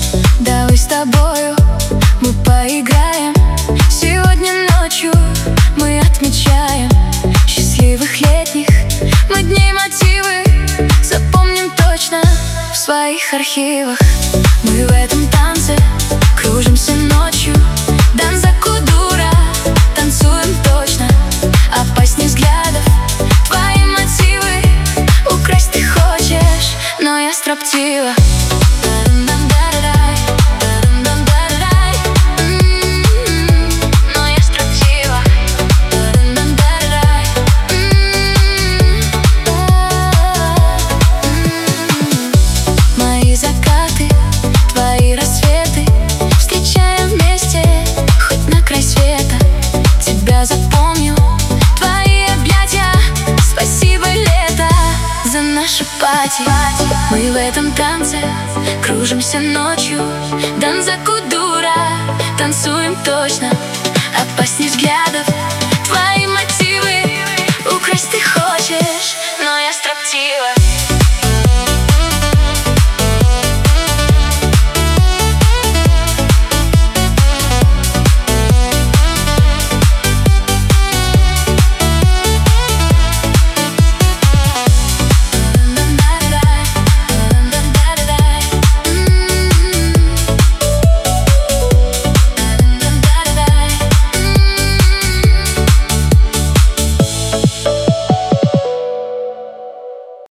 давай с тобою мы поиграем. Сегодня ночью мы отмечаем счастливых летних мы дней, мотивы запомним точно в своих архивах. Мы в этом танце кружимся ночью, данза кудура, танцуем точно. Опасней взглядов твои мотивы, украсть ты хочешь, но я строптива. Мои закаты, твои рассветы встречаем вместе, хоть на край света. Тебя запомню, твои объятия. Спасибо, лето, за наше пати. Мы в этом танце кружимся ночью, данза кудура, танцуем точно. Опасней взглядов твои